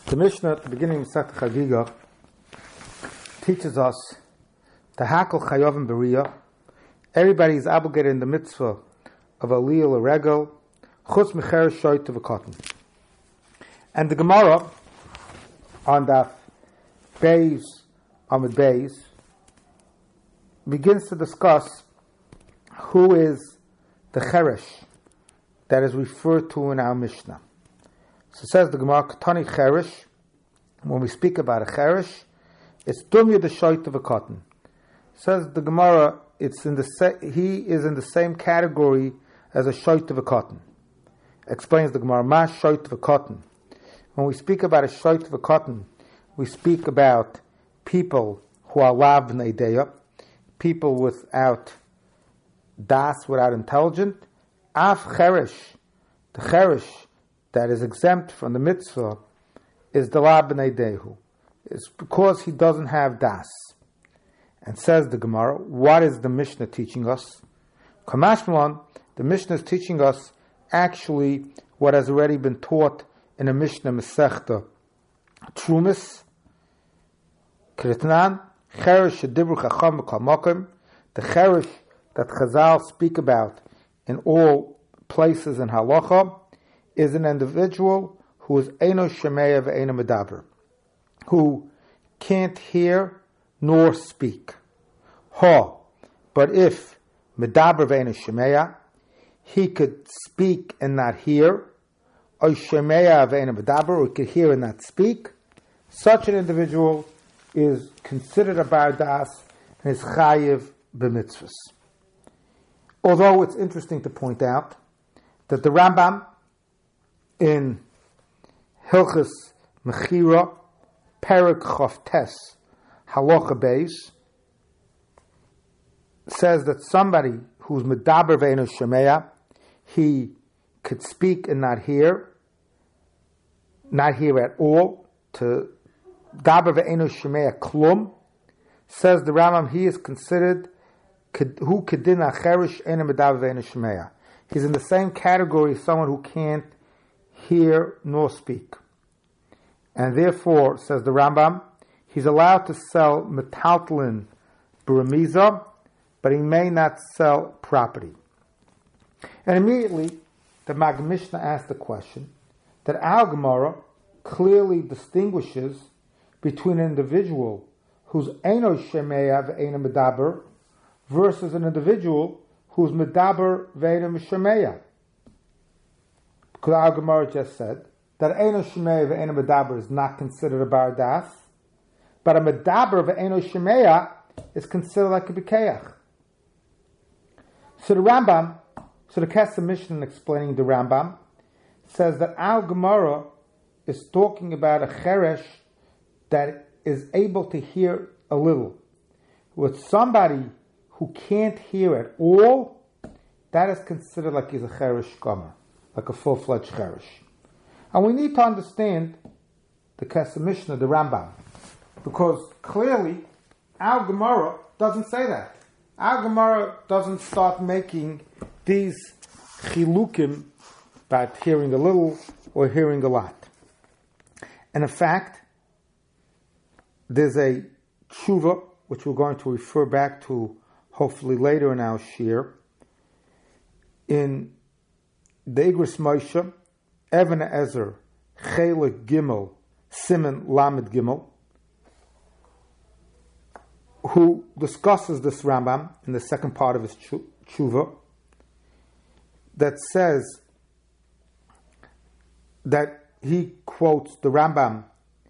The Mishnah at the beginning of Masechet Chagiga teaches us to hakol chayovim b'riyah. Everybody is obligated in the mitzvah of aliyah l'regel, chutz mecheres shoyt v'katan. And the Gemara on Daf Beis Amud Beis begins to discuss who is the cheresh that is referred to in our Mishnah. So it says the Gemara, Katani Cheresh, when we speak about a Cheresh, it's Dumya the Shoyt of a cotton. Says the Gemara, he is in the same category as a Shoyt of a cotton. Explains the Gemara, Ma Shoyt of a cotton. When we speak about a Shoyt of a cotton, we speak about people who are lav neideya, people without das, without intelligence. Af Cheresh, the Cheresh that is exempt from the mitzvah is the la b'nei dehu. It's because he doesn't have das. And says the Gemara, what is the Mishnah teaching us? Kamashmalan, the Mishnah is teaching us actually what has already been taught in a Mishnah Masechta Trumis, Kritnan, Cheresh shedibru chacham b'kol makom, the Cheresh that Chazal speak about in all places in halacha, is an individual who is eino shemeya ve'eino medaber, who can't hear nor speak. But if medaber ve'eino shemeya, he could speak and not hear, or shemeya ve'eino medaber, or he could hear and not speak, such an individual is considered a bar das and is chayiv b'mitzvahs. Although it's interesting to point out that the Rambam in Hilchos Mechira, Perek Chavtes, Halacha Beis, says that somebody who's medaber ve'eino shemeya, he could speak and not hear at all, to daber ve'eino shemeya klum, says the Rambam, he is considered who kedin acherish ena medaber ve'eino shemeya. He's in the same category as someone who can't hear nor speak. And therefore, says the Rambam, he's allowed to sell metaltlin b'remiza, but he may not sell property. And immediately, the Mag Mishnah asked the question that our Gemara clearly distinguishes between an individual who's eino shemeya ve'eino medaber versus an individual who's medaber ve'eino shemeya. Because our Gemara just said that eino shemeya ve'eino medaber is not considered a bar das, but a medaber ve'eino shemeya is considered like a bikeach. So the Kesef Mishnah explaining the Rambam says that our Gemara is talking about a cheresh that is able to hear a little. With somebody who can't hear at all, that is considered like he's a cheresh gomer, like a full-fledged cheresh. And we need to understand the Kesef Mishnah, the Rambam, because clearly our Gemara doesn't say that. Our Gemara doesn't start making these chilukim about hearing a little or hearing a lot. And in fact, there's a tshuva, which we're going to refer back to hopefully later in our shir, in the Igros Moshe, Even Ezer, Chelik Gimel, Siman Lamed Gimel, who discusses this Rambam in the second part of his tshuva, that says that he quotes the Rambam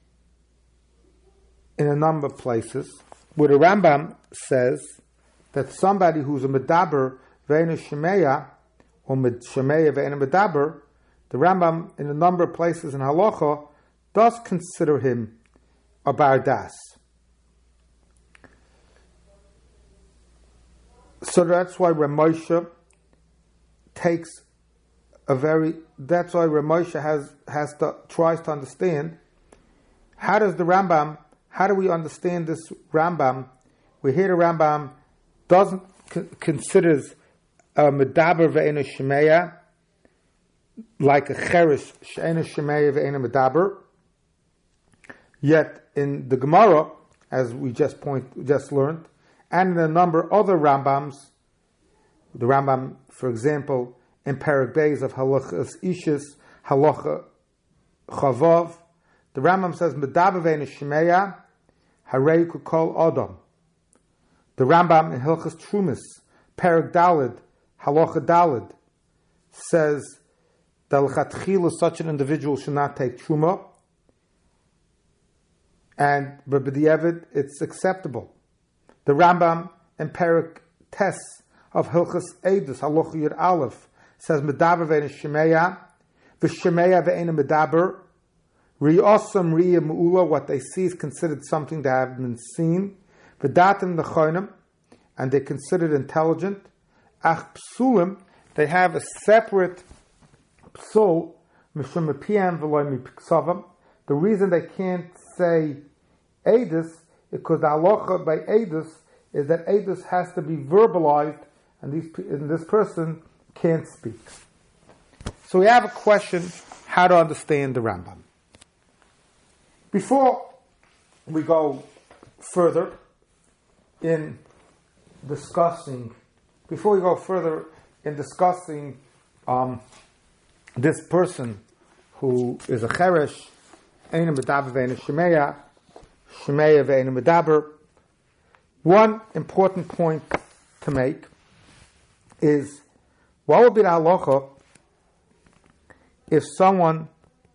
in a number of places, where the Rambam says that somebody who's a medaber ve'eino shemeya, or shemeya ve'eino medaber, the Rambam in a number of places in halacha does consider him a bar das. So that's why Ramosha tries to understand, how do we understand this Rambam? We hear the Rambam considers a medaber ve'eino shemeya like a cheresh she'eino shemeya ve'eino medaber, Yet in the Gemara, as we just learned, and in a number of other Rambams, the Rambam, for example, in Perek Beis of Halachas Ishis, Halacha Chavav, the Rambam says, Medaber ve'enu Shemeya, Harei kukol Adam. The Rambam in Hilchas Trumas, Perek Dalid, Halacha Dalid, says that l'chatchila such an individual should not take Truma, but b'di'evid it's acceptable. The Rambam in Perek Tes of Hilchas Eidus, Halacha Yud Aleph, says Medaber ve'enu Shemeya, v'Shemeya ve'enu Medaber, Riyosam Riya Mu'ula, what they see is considered something that have been seen, V'datim Nechonim, and they're considered intelligent, Ach Psulim, they have a separate psul, Mishum Mepiyam V'loi Mipiksavam. The reason they can't say Eidus is because the halacha by Eidus is that Eidus has to be verbalized, and this person can't speak. So we have a question how to understand the Rambam. Before we go further in discussing this person who is a cheresh, Eina Medaber ve'enu Shemeya, Shemeya ve'enu Medaber, one important point to make is, what would be the halacha if someone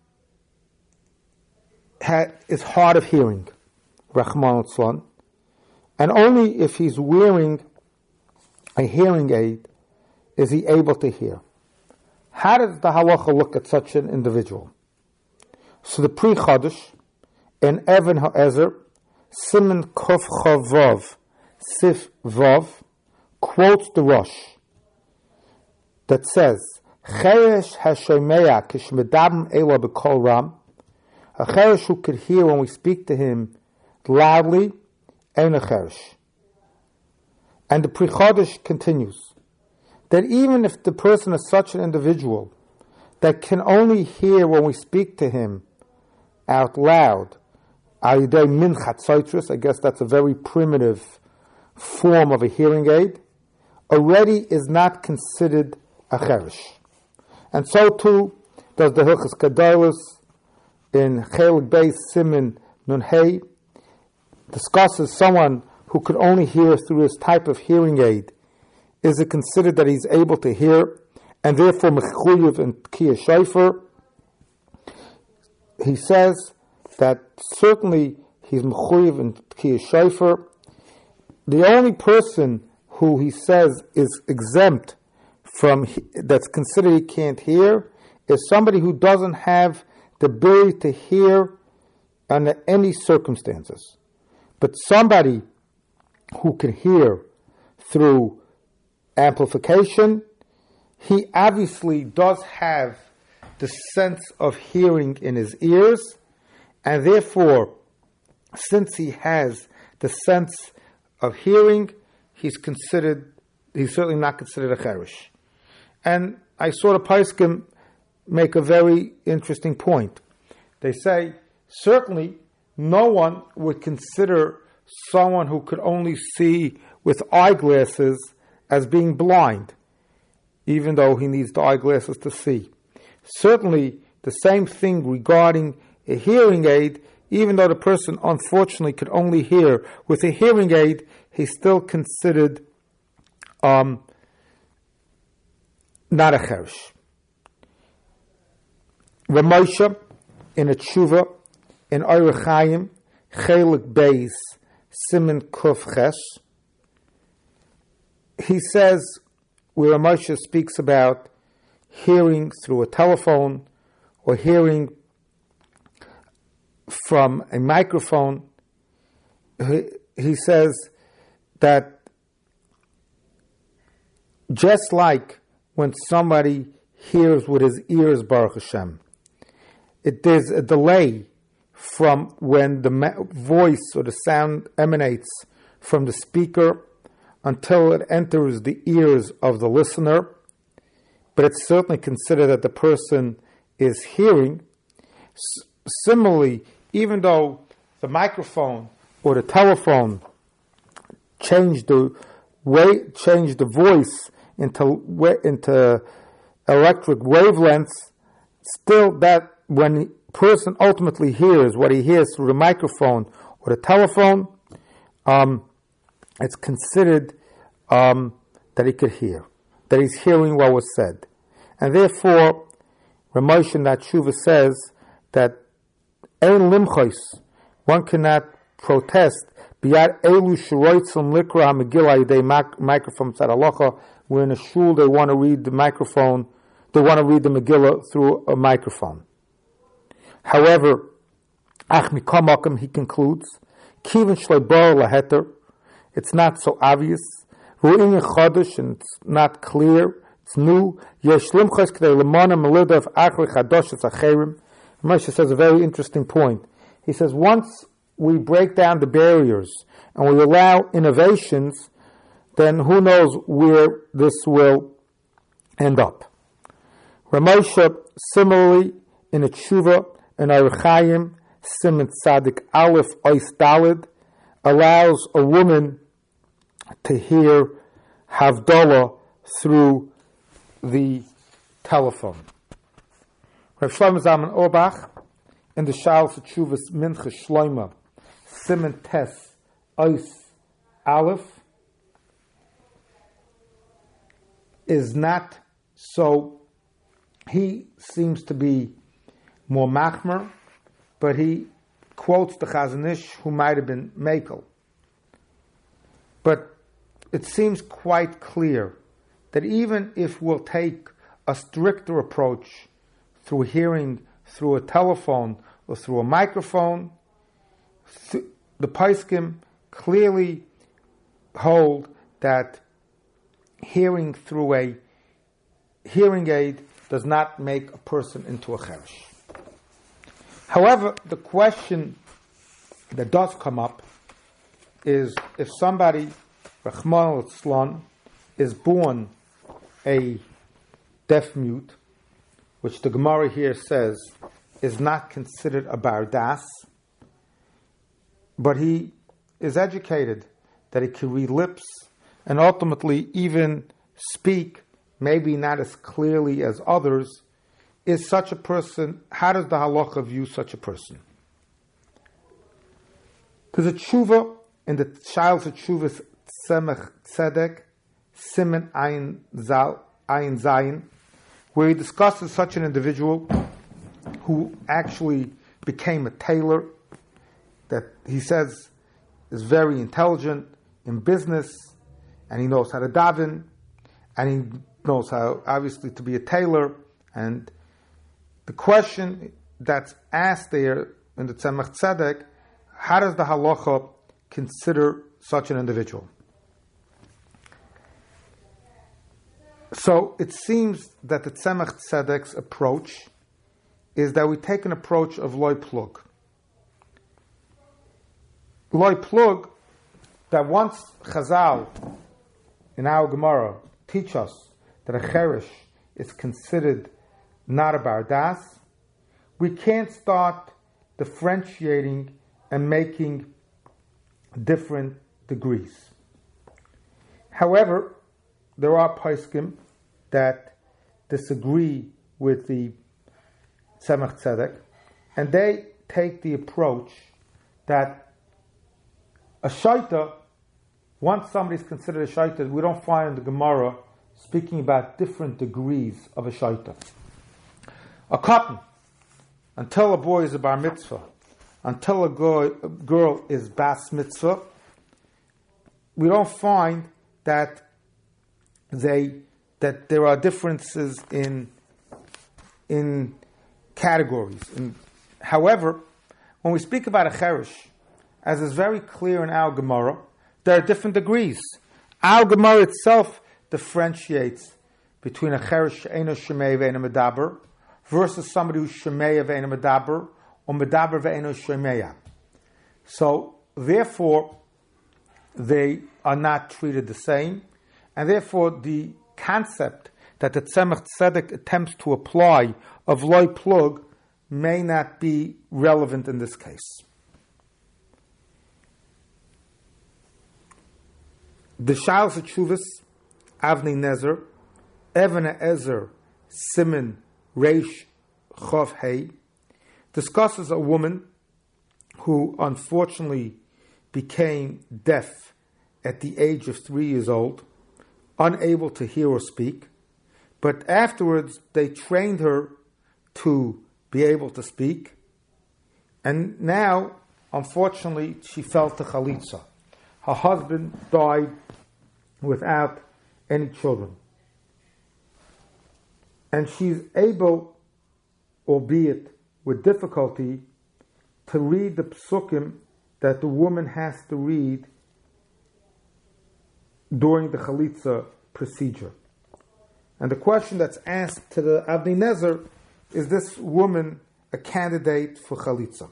is hard of hearing, Rahman al-Tzlan, and only if he's wearing a hearing aid is he able to hear? How does the halacha look at such an individual? So the Pri Chodesh in Even HaEzer, Siman Kof Chavav, Sif Vav, quotes the Rosh that says, Cheresh HaShomeya Kishmedabim Ela B'Kol Ram, a cheresh who could hear when we speak to him loudly, and a cheresh. And the Pri Chodesh continues that even if the person is such an individual that can only hear when we speak to him out loud, I guess that's a very primitive form of a hearing aid, already is not considered a cheresh. And so too does the Hilchas Kedolos in Chelik Beis Siman Nun Hey, discusses someone who could only hear through this type of hearing aid. Is it considered that he's able to hear, and therefore mechuyev in Tkiyah Shofar? He says that certainly he's mechuyev in Tkiyah Shofar. The only person who he says is exempt from, that's considered he can't hear, is somebody who doesn't have the ability to hear under any circumstances. But somebody who can hear through amplification, he obviously does have the sense of hearing in his ears, and therefore, since he has the sense of hearing, he's certainly not considered a cheresh. And I saw the Poskim make a very interesting point. They say, certainly no one would consider someone who could only see with eyeglasses as being blind, even though he needs the eyeglasses to see. Certainly the same thing regarding a hearing aid, even though the person unfortunately could only hear with a hearing aid, he's still considered not a cheresh. Ramosha in a tshuva in Orach Chaim Chelik Beis Siman Kuf Ches, he says, where Ramosha speaks about hearing through a telephone or hearing from a microphone, he says that just like when somebody hears with his ears, Baruch Hashem, there's a delay from when the voice or the sound emanates from the speaker until it enters the ears of the listener, but it's certainly considered that the person is hearing. Similarly, even though the microphone or the telephone change the voice into electric wavelengths, still that when the person ultimately hears what he hears through the microphone or the telephone, it's considered that he could hear, that he's hearing what was said. And therefore, Ramesh in that tshuva says that ein limchos, one cannot protest biyad elu shroitzum likra hamegillah yedei microphone tzad halacha. We're in a shul, they want to read the microphone, they want to read the Megillah through a microphone. However, ach mikol makom, he concludes, kiven shlei bar laheter, it's not so obvious. Ru'in chodesh, and it's not clear, it's new. Yesh limchos k'dei lemana melida of achri chadosh acherim. Moshe says a very interesting point. He says once we break down the barriers and we allow innovations, then who knows where this will end up. Ramosha, similarly, in a tshuva, in Orach Chaim, Siman Tzadik Aleph Ois Daled, allows a woman to hear Havdalah through the telephone. Rav Shlomo Zalman Auerbach, in the Shal Tshuvas Mincha Shloima, Siman Tes Ois Aleph, is not so, he seems to be more machmer, but he quotes the Chazon Ish, who might have been Mekel. But it seems quite clear that even if we'll take a stricter approach through hearing through a telephone or through a microphone, the Poskim clearly hold that hearing through a hearing aid does not make a person into a cheresh. However, the question that does come up is if somebody, Rachmana litzlan, is born a deaf mute, which the Gemara here says is not considered a bardas, but he is educated, that he can read lips, and ultimately even speak, maybe not as clearly as others, is such a person, how does the halacha view such a person? There's a tshuva in the Sha'al Tshuvas Tzemach Tzedek, Siman Ayin Zayin, where he discusses such an individual who actually became a tailor, that he says is very intelligent in business, and he knows how to daven, and he knows how, obviously, to be a tailor. And the question that's asked there in the Tzemach Tzedek, how does the halacha consider such an individual? So it seems that the Tzemach Tzedek's approach is that we take an approach of loy plug. Loy plug, that once Chazal in our Gemara teach us that a cheresh is considered not a bardas, we can't start differentiating and making different degrees. However, there are poskim that disagree with the Tzemach Tzedek, and they take the approach that a shaita, once somebody is considered a shaita, we don't find the Gemara speaking about different degrees of a shaita. A cotton, until a boy is a bar mitzvah, until a girl is bas mitzvah, we don't find that there are differences in categories. However, when we speak about a cheresh, as is very clear in our Gemara, there are different degrees. Our Gemara itself differentiates between a cheresh she'eino shemei ve'eino medaber versus somebody who's shemei ve'eino medaber or medaber ve'eino shemei. So, therefore, they are not treated the same, and therefore the concept that the Tzemach Tzedek attempts to apply of loy plug may not be relevant in this case. The Shalos HaTshuvos, Avnei Nezer, Even HaEzer, Siman Reish Chov Hei, discusses a woman who unfortunately became deaf at the age of 3 years old, unable to hear or speak, but afterwards they trained her to be able to speak, and now, unfortunately, she fell to chalitza. Her husband died without any children. And she's able, albeit with difficulty, to read the psukim that the woman has to read during the chalitza procedure. And the question that's asked to the Avnei Nezer, is this woman a candidate for chalitza?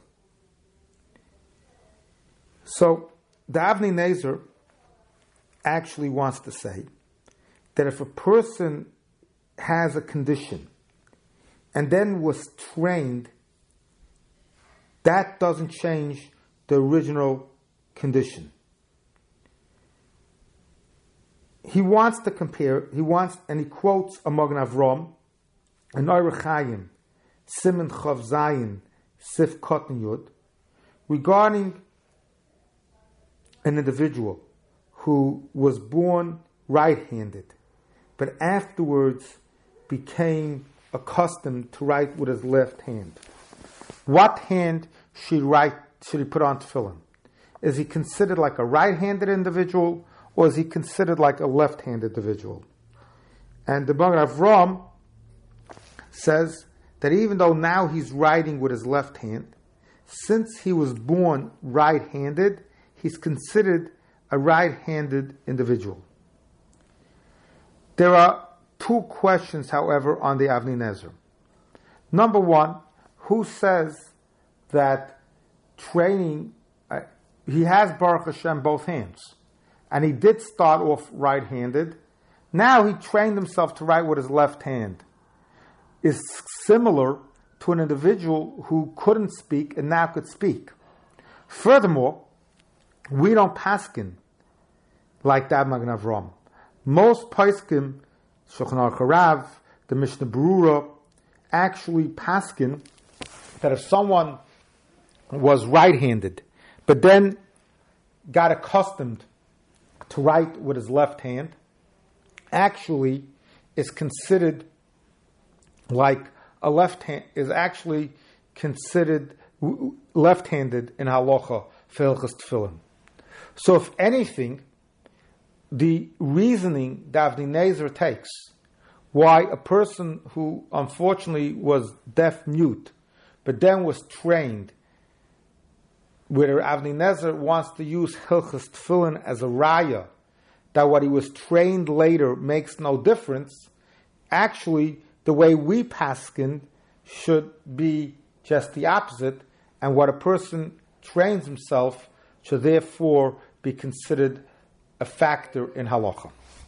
So the Avnei Nezer actually wants to say that if a person has a condition and then was trained, that doesn't change the original condition. He wants to compare, and he quotes a Magen Avram, an Orach Chaim, Siman Chav Zayin, Sif Kotten Yud, regarding an individual who was born right-handed, but afterwards became accustomed to write with his left hand. What hand should he put on tefillin? Is he considered like a right-handed individual, or is he considered like a left-handed individual? And the Magen Avram says that even though now he's writing with his left hand, since he was born right-handed, he's considered a right-handed individual. There are 2 questions, however, on the Avnei Nezer. Number 1, who says that training, he has Baruch Hashem both hands, and he did start off right-handed. Now he trained himself to write with his left hand, is similar to an individual who couldn't speak and now could speak. Furthermore, we don't paskin like that Magen Avram. Most poskim, Shulchan Aruch Harav, the Mishnah Berurah, actually paskin that if someone was right-handed, but then got accustomed to write with his left hand, actually is considered like a left hand, is actually considered left-handed in halacha for Hilchos Tefillin. So if anything, the reasoning that Avnei Nezer takes, why a person who unfortunately was deaf-mute, but then was trained, where Avnei Nezer wants to use Hilchos Tefillin as a raya, that what he was trained later makes no difference, actually the way we paskin should be just the opposite, and what a person trains himself should therefore be considered a factor in halacha.